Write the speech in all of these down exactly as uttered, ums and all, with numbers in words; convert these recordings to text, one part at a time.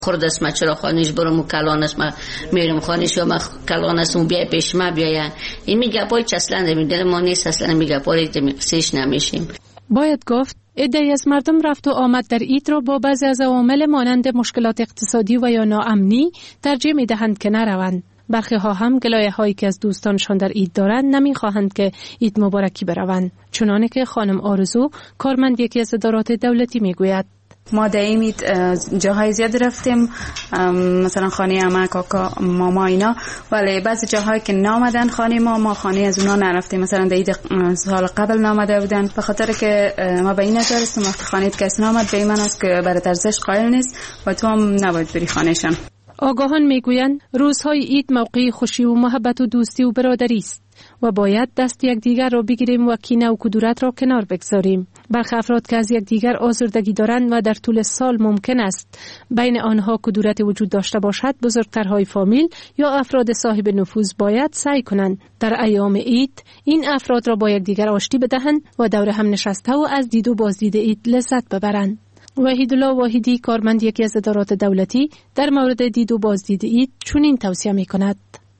خورد است ما چرا خانیش برم و کلان است ما میرم خانیش یا ما کلان است و بیای پیش ما بیای. این میگه پای اصلا در دل ما نیست، اصلا میگه پای سیش نمیشیم. باید گفت عده‌ای از مردم رفت و آمد در عید را با بعضی از عوامل مانند مشکلات اقتصادی و یا ناامنی ترجیح میدهند که نروند. برخی ها هم گلایه هایی که از دوستانشان در عید دارند نمیخواهند که عید مبارکی بروند، چنانه که خانم آرزو کارمند یکی از ادارات دولتی میگوید. ما دائمی جاهای زیاد رفتیم، مثلا خانه عمه، کاکا، ماما اینا، ولی بعضی جاهایی که نامدن خانه ما ما خانه از اونا نرفتیم. مثلا در عید سال قبل نامده بودن، به خاطر که ما به این نظر هستیم وقتی خانه کسی نامد به ایمان است که برای ارزش قائل نیست و تو هم نباید بری خانهشان. آگاهان میگویند روزهای عید موقع خوشی و محبت و دوستی و برادری است و باید دست یکدیگر را بگیریم و کینه و کدورت را کنار بگذاریم. برخی افراد که از یکدیگر آزردگی دارند و در طول سال ممکن است بین آنها کدورت وجود داشته باشد، بزرگترهای فامیل یا افراد صاحب نفوذ باید سعی کنند در ایام عید این افراد را با یکدیگر آشتی بدهند و دور هم نشسته و از دید و بازدید عید لذت ببرند. وحیدالله واحدی کارمند یکی از ادارات دولتی در مورد دید و بازدید عید چنین توصیه می‌کند.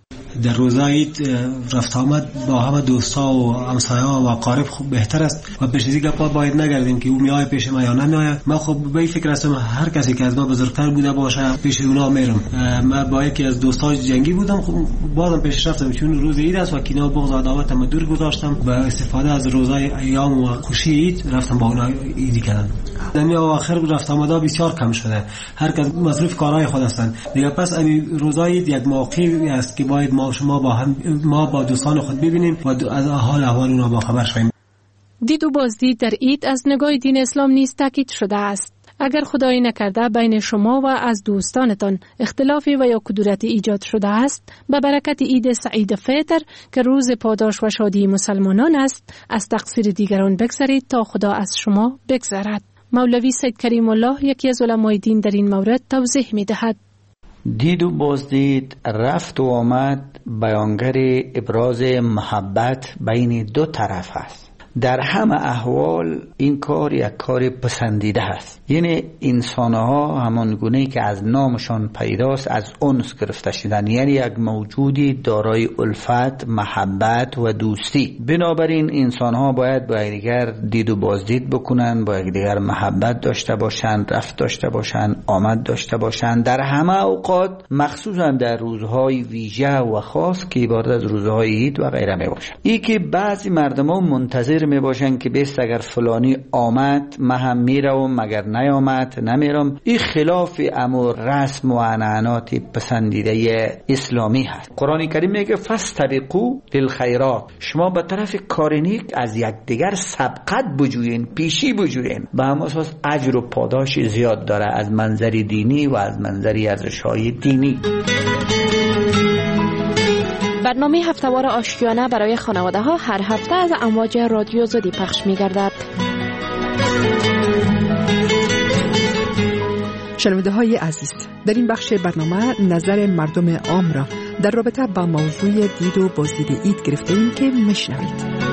در روزهای عید رفت آمد با همه دوستا و همسایه‌ها و اقارب خوب بهتر است و به چیزی گپا باید نگردیم که او میای پیش ما یا نمیای. ما خب به این فکر هستم هر کسی که از ما بزرگتر بوده باشه پیش اونا میرم. ما با یکی از دوستای جنگی بودم، خب بازم پیش رفتم چون روز عید است و کینه و بغض و عداوت ما دور گذاشتم. با استفاده از روزهای ایام و خوشی عید رفتم با اونا عیدی کردم. دنیا آخر رفت آمده بسیار کم شده، هر کس مصروف کارهای خود هستند دیگه. پس این روزهای عید یک موقعی است که باید ما شما با هم ما با دوستان خود ببینیم و از حال احوال اونا با خبر شویم. دید و بازدید در عید از نگاه دین اسلام نیز تاکید شده است. اگر خدایی نکرده بین شما و از دوستانتان اختلافی و یا کدورتی ایجاد شده است، به برکت عید سعید فطر که روز پاداش و شادی مسلمانان است، از تقصیر دیگران بگذرید تا خدا از شما بگذرد. مولوی سید کریم الله یکی از علمای دین در این مورد توضیح می دهد. دید و بازدید رفت و آمد بیانگر ابراز محبت بین دو طرف است. در همه احوال این کار یک کار پسندیده است. یعنی انسانها همان گونه که از نامشان پیداست از انس گرفته شدن، یعنی یک موجودی دارای الفت، محبت و دوستی. بنابراین انسانها باید با یکدیگر دید و بازدید بکنن، با یکدیگر محبت داشته باشند، رفت داشته باشند، آمد داشته باشند در همه اوقات، مخصوصا در روزهای ویژه و خاص که عبارت از روزهای عید و غیره می باشند. این که بعضی مردم منتظر می باشن که بیست اگر فلانی آمد من هم میروم، مگر نیامد نمیرم. این خلاف امر رسم و عنعنات پسندیده اسلامی هست. قرآن کریم میگه فاستبقوا للخیرات، شما به طرف کار نیک از یکدیگر سبقت بجوین، پیشی بجوین. به همین اساس اجر و پاداش زیاد داره از منظر دینی و از منظر ارزش‌های دینی. برنامه هفته‌وار آشتیانه برای خانواده ها هر هفته از امواج رادیو زدی پخش می گردد. شنونده های عزیز، در این بخش برنامه نظر مردم عام را در رابطه با موضوع دید و بازدید عید گرفته ایم که میشنوید.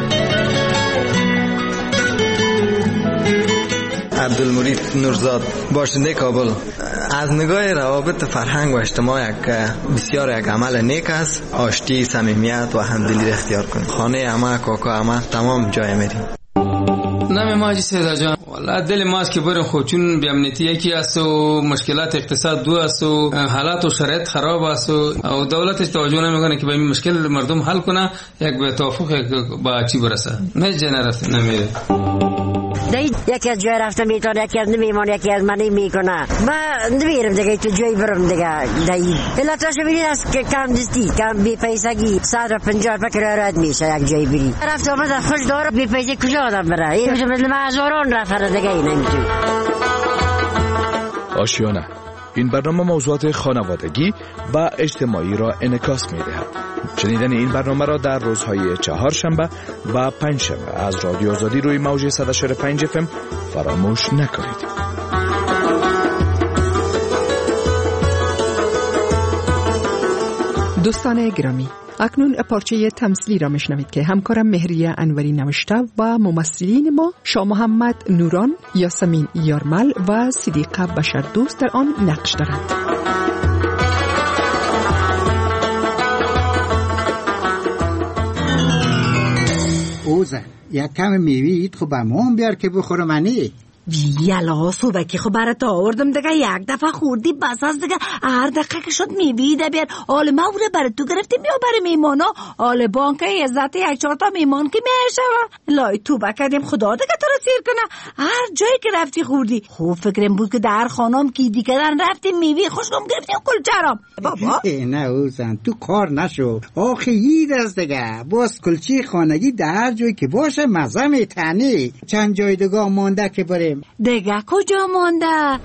عبدالمرید نورزاد، باشنده کابل. از نگاه روابط فرهنگ و اجتماع یک بسیار یک عمل نیک است. آشتی، صمیمیت و همدلی را اختیار کنیم. خانه عمه، کاکا عمه، تمام جای میریم. نام ما سیدا جان، والله دل ما است که بریم خو چون بی امنیتی یکی است و مشکلات اقتصاد دو است و حالات و شرایط خراب است و دولتش توجه نمیکنه که به این مشکل مردم حل کنه، یک به توافق با چی برسه. نه جنرات نمیره. دی یکی از جای رفتم میتونه، یکی از نمیمونه، یکی از منی میکنه. من نمیرم دیگه تو جای برم دیگه. دی علتش ببینید است که کم دستی، کم بی پیسگی، صد و پنجاه فکر راد میشه یک جای بری. رفت آمد خوش داره بی پیسه کجا آدم بره؟ این میشه مثل معذوران رفت دیگه این نمیتونه. آشیانه، این برنامه موضوعات خانوادگی و اجتماعی را انعکاس می‌دهد. شنیدن این برنامه را در روزهای چهارشنبه و پنجشنبه از رادیو آزادی روی موج صد و چهل و پنج اف ام فراموش نکنید. دوستان گرامی، اکنون پارچه تمثیلی را میشنوید که همکارم مهریه انوری نوشته و ممثلین ما شاه محمد نوران، یاسمین یارمل و صدیقه بشردوست در آن نقش دارند. اوزن یک کم میوید خب به ما هم بیار که بخورم منی. یلا صبحی خب برات آوردم دیگه، یک دفعه خوردی بس از دیگه، هر دقیقه که شد میویده بیار. آل ما اوره برای تو گرفتیم یا برای میمانا؟ آل بانک عزت یک چهار تا میمان که میشه لای تو بکردیم خدا دیگه تو رو سیر کنه. هر جایی که رفتی خوردی. خوب فکرم بود که در خانم کی دیگه دارن رفتیم میوی خوشگم گرفتیم کلچرام. بابا نه اوزن تو کار نشو، آخه یید از دیگه باز کلچی خانگی در جایی که باشه مزه میتنی. چند جای دیگه مانده که بریم دیگه کجا مانده؟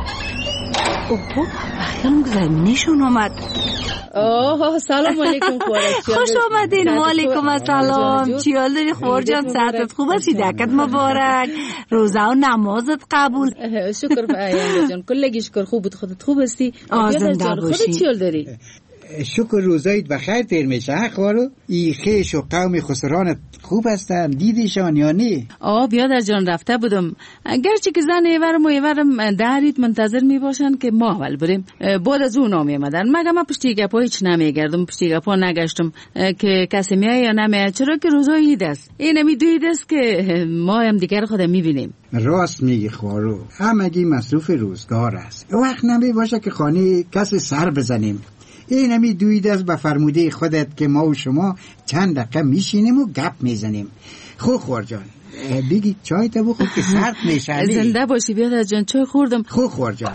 اوه بخیرم زمینشون آمد. اوه سلام علیکم خوارک، خوش آمدین. وعلیکم السلام. چی حال داری خوار جان؟ صحتت خوب است؟ دکت مبارک، روزه و نمازت قبول. شکر پیام جان، کلگی شکر. خوب بود؟ خودت خوب هستی؟ آزنده باشی. خودت چی حال داری؟ شکر روزایت بخیر تیر میشه. خوارو ای خیش و قوم خسرانت خوب هستن؟ دیدیشان یا نه؟ آه بیادر جان رفته بودم، گرچه که زن ایورم و ایورم درید منتظر می باشن که ما اول بریم. بعد از اون آمی مدن مگه من پشتی گپا هیچ نمیگردم، پشتی گپا نگشتم که کسی میای یا نمیای، چرا که روزای عید است. این می دوید است که ما هم دیگر خودم میبینیم. راست میگی خوارو، همگی مصروف روزگار است. وقت نمی باشه که خانه کسی سر بزنیم. این همی دوید از به فرموده خودت که ما و شما چند دقیقه میشینیم و گپ میزنیم. خوب خوار جان بگی چای تا بخور که سرد میشه. زنده باشی بیادر جان، چای خوردم. خوب خوار جان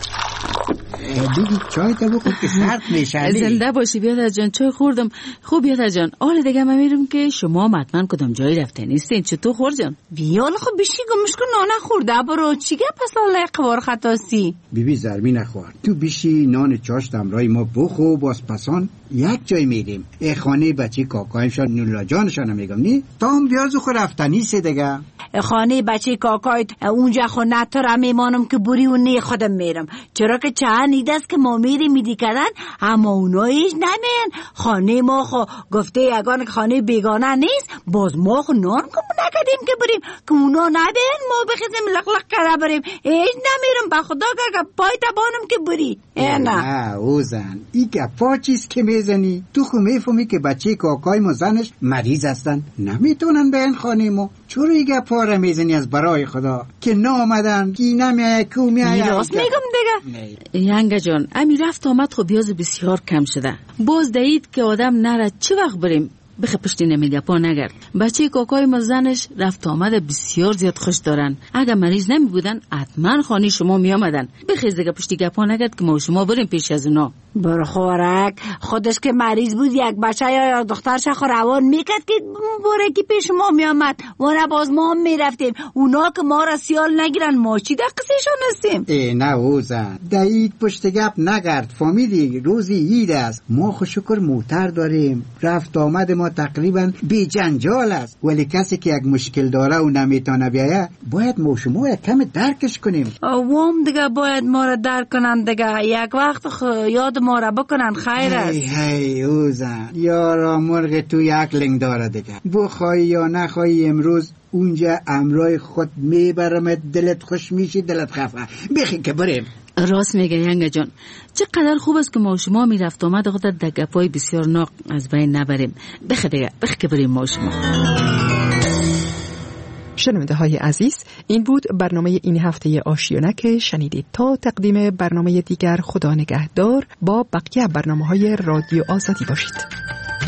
بگی چای تا بخور که سرد میشه. زنده باشی بیادر جان، چای خوردم. خوب بیادر جان، آره دیگه من میرم که شما مطمئن کدام جایی رفته نیستین. چطور خور جان؟ بیال خب بشی گمش کن نانه خورده برو. چی گپ پس الله قوار خطاسی؟ بیبی زرمی نخوار، تو بشی نان چاش دمرای ما بخو، باز پسان یک جای میریم. ای خانه بچه کاکایمشان نولا جانشان میگم نی تا هم بیازو خو رفتنی سه دیگه. خانه بچه کاکایت اونجا خو نتارم میمانم که بوری و نه خودم میرم، چرا که چند نید است که ما میریم میدی کردن اما اونا هیچ نمین. خانه ما خو گفته یگان خانه بیگانه نیست، باز ما خو نان کم نکدیم که بریم که اونا نبین ما بخیزیم لق لق کرده بریم. هیچ نمیرم به خدا که پای تبانم که بری. نه نه اوزن ای گپا چیز که میزنی؟ تو خو میفهمی که بچه کاکای ما زنش مریض هستن، نمیتونن به این خانه ما. چرا ای گپا را میزنی از برای خدا که نامدن کی نمیای کو میای؟ راست میگم دیگه. ینگه جان امی رفت آمد خو بیاز بسیار کم شده. باز دید که آدم نره چه وقت بریم بخی پشتی نمیگه پا نگرد. بچه کاکای ما زنش رفت آمد بسیار زیاد خوش دارن. اگر مریض نمی بودن حتما خانه شما می آمدن. بخیز دیگه پشتی گپا نگرد که ما شما بریم پیش از اونا. برو خوارک، خودش که مریض بود یک بچه یا دخترش خو روان میکرد که بره که پیش ما می آمد و نه باز ما هم می رفتیم. اونا که ما را سیال نگیرن ما چی در قصهشان هستیم؟ ای نه اوزن دایید پشت گپ نگرد. فامیلی روزی عید است، ما خو شکر موتر داریم، رفت آمد ما تقریبا بی جنجال است. ولی کسی که یک مشکل داره و نمیتونه بیایه باید ما شما یک کم درکش کنیم. وام دیگه باید ما را درک کنن دیگه، یک وقت یاد ما را بکنن خیر است. هی هی اوزن یارا مرغ تو یک لنگ داره دیگه، بخوای یا نخوای امروز اونجا امرای خود میبرمت، دلت خوش میشی دلت خفه. بخی که بریم. راست میگه ینگه جان، چقدر خوب است که ما شما میرفت آمد خودت در گپای بسیار ناق از بین نبریم. بخی دیگه بخی که بریم ما شما. شنونده های عزیز، این بود برنامه این هفته آشیانه که شنیدید. تا تقدیم برنامه دیگر خدا نگهدار، با بقیه برنامه های رادیو آزادی باشید.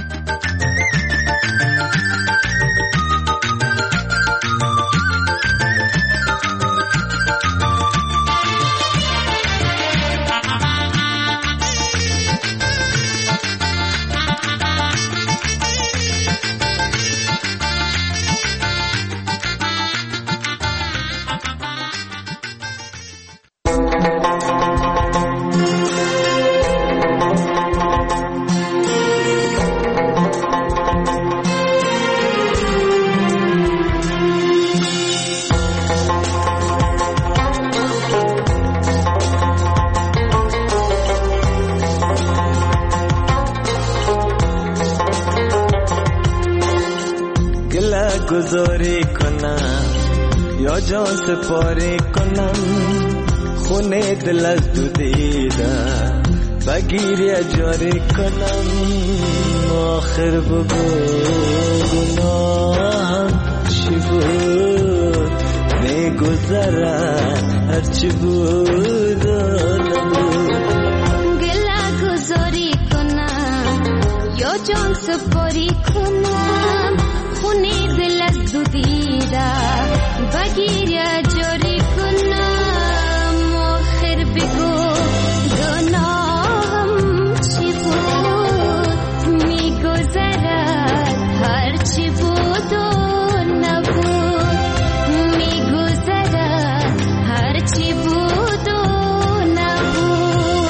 گذاری کنم یا جان سپاری کنم، خونه دل از تو دیده بگیر یا جاری کنم آخر بگو گناهم چی بود میگذرد هرچی بود و نبود گله گذاری کنم یا جان سپاری کنم خونی دل از دو دیده بگیر یا جاری کنم آخر بگو گناهم چی بود میگذرد هرچی بود و نبود میگذرد هرچی بود و نبود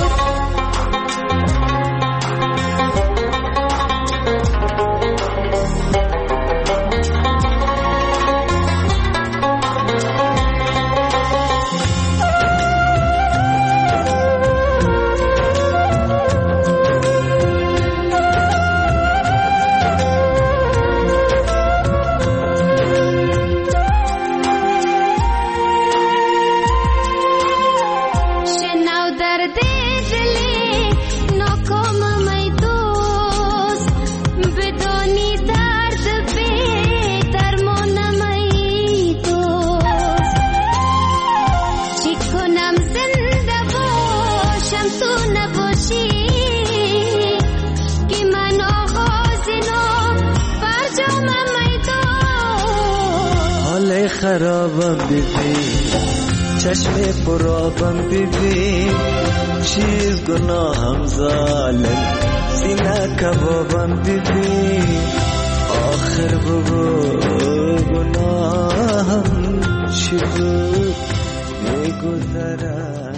خرابم ببین چشم پرابم ببین چیز گناهم ظالم سینه کبابم ببین آخر بگو گناهم چی بود میگذرد